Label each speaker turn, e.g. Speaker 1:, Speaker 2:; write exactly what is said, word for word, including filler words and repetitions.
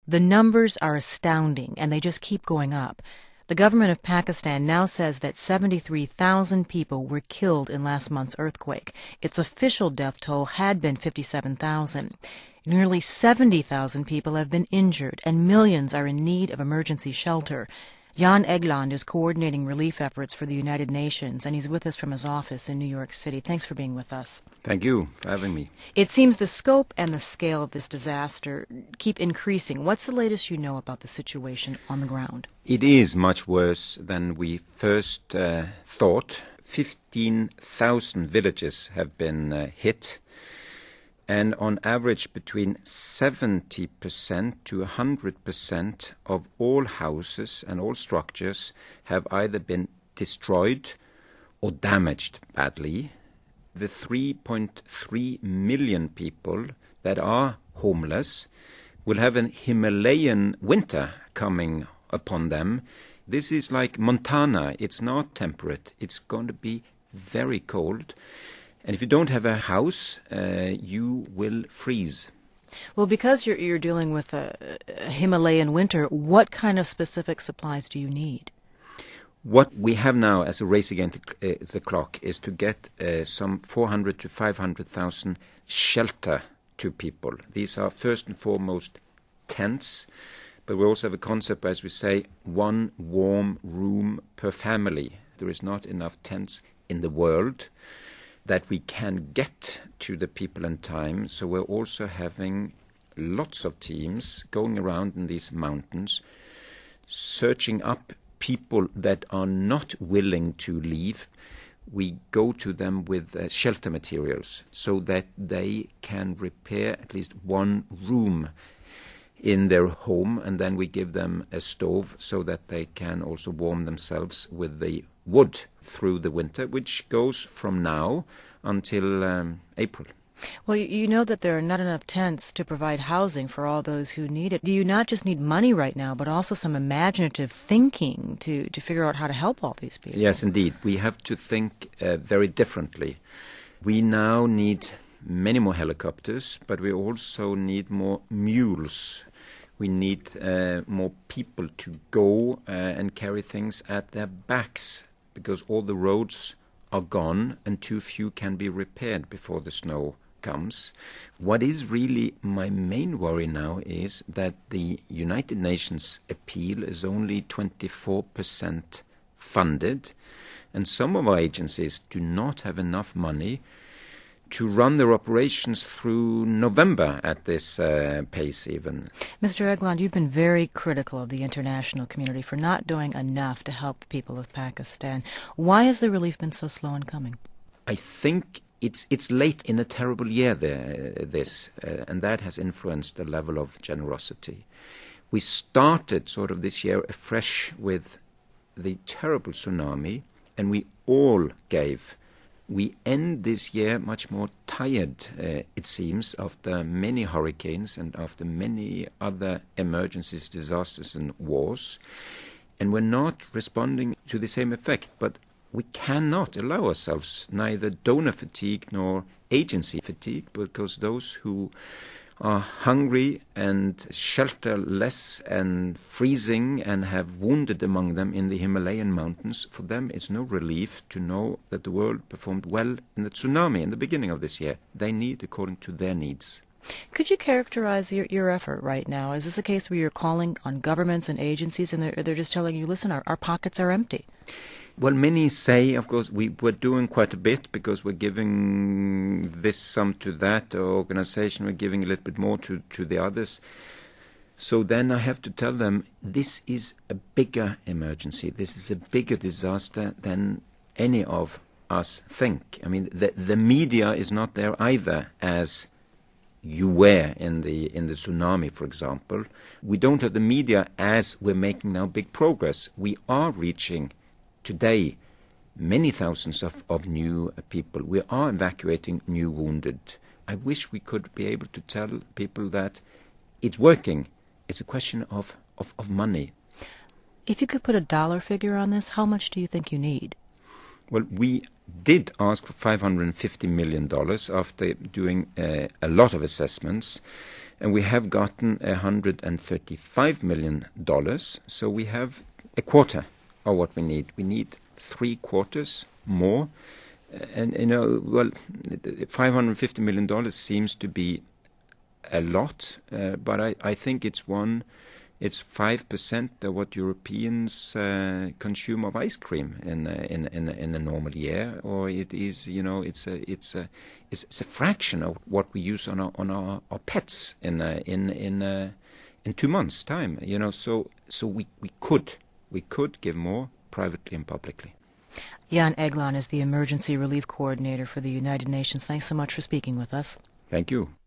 Speaker 1: The numbers are astounding, and they just keep going up. The government of Pakistan now says that seventy-three thousand people were killed in last month's earthquake. Its official death toll had been fifty-seven thousand. Nearly seventy thousand people have been injured, and millions are in need of emergency shelter. Jan Egeland is coordinating relief efforts for the United Nations, and he's with us from his office in New York City. Thanks for being with us.
Speaker 2: Thank you for having me.
Speaker 1: It seems the scope and the scale of this disaster keep increasing. What's the latest you know about the situation on the ground?
Speaker 2: It is much worse than we first uh, thought. fifteen thousand villages have been uh, hit. And on average, between seventy percent to one hundred percent of all houses and all structures have either been destroyed or damaged badly. The three point three million people that are homeless will have an Himalayan winter coming upon them. This is like Montana. It's not temperate. It's going to be very cold. And if you don't have a house, uh, you will freeze.
Speaker 1: Well, because you're, you're dealing with a, a Himalayan winter, what kind of specific supplies do you need?
Speaker 2: What we have now as a race against the, uh, the clock is to get uh, some four hundred to five hundred thousand shelter to people. These are first and foremost tents, but we also have a concept, as we say, one warm room per family. There is not enough tents in the world that we can get to the people in time. So we're also having lots of teams going around in these mountains, searching up people that are not willing to leave. We go to them with uh, shelter materials so that they can repair at least one room in their home, and then we give them a stove so that they can also warm themselves with the wood through the winter, which goes from now until um, April.
Speaker 1: Well, you know that there are not enough tents to provide housing for all those who need it. Do you not just need money right now, but also some imaginative thinking to, to figure out how to help all these people?
Speaker 2: Yes, indeed. We have to think uh, very differently. We now need many more helicopters, but we also need more mules. We need uh, more people to go uh, and carry things at their backs, because all the roads are gone and too few can be repaired before the snow comes. What is really my main worry now is that the United Nations appeal is only twenty-four percent funded, and some of our agencies do not have enough money to run their operations through November at this uh, pace even.
Speaker 1: Mister Egeland, you've been very critical of the international community for not doing enough to help the people of Pakistan. Why has the relief been so slow in coming?
Speaker 2: I think it's it's late in a terrible year, there, uh, this, uh, and that has influenced the level of generosity. We started sort of this year afresh with the terrible tsunami, and we all gave. We end this year much more tired, uh, it seems, after many hurricanes and after many other emergencies, disasters and wars. And we're not responding to the same effect. But we cannot allow ourselves neither donor fatigue nor agency fatigue, because those who are hungry and shelterless and freezing and have wounded among them in the Himalayan mountains, for them it's no relief to know that the world performed well in the tsunami in the beginning of this year. They need according to their needs.
Speaker 1: Could you characterize your, your effort right now? Is this a case where you're calling on governments and agencies and they're, they're just telling you, listen, our, our pockets are empty?
Speaker 2: Well, many say, of course, we, we're doing quite a bit because we're giving this sum to that organization, we're giving a little bit more to, to the others. So then I have to tell them, this is a bigger emergency. This is a bigger disaster than any of us think. I mean, the, the media is not there either, as you were in the in the tsunami, for example. We don't have the media as we're making now big progress. We are reaching today many thousands of, of new people. We are evacuating new wounded. I wish we could be able to tell people that it's working. It's a question of, of, of money.
Speaker 1: If you could put a dollar figure on this, how much do you think you need?
Speaker 2: Well, we did ask for five hundred fifty million dollars after doing uh, a lot of assessments. And we have gotten one hundred thirty-five million dollars. So we have a quarter of what we need. We need three quarters more. And, you know, well, five hundred fifty million dollars seems to be a lot, uh, but I, I think it's one, it's five percent of what Europeans uh, consume of ice cream in a, in in in a normal year, or it is, you know, it's a it's a it's, it's a fraction of what we use on our on our, our pets in a, in in a, in two months' time. You know, so so we, we could we could give more privately and publicly.
Speaker 1: Jan Egeland is the Emergency Relief Coordinator for the United Nations. Thanks so much for speaking with us.
Speaker 2: Thank you.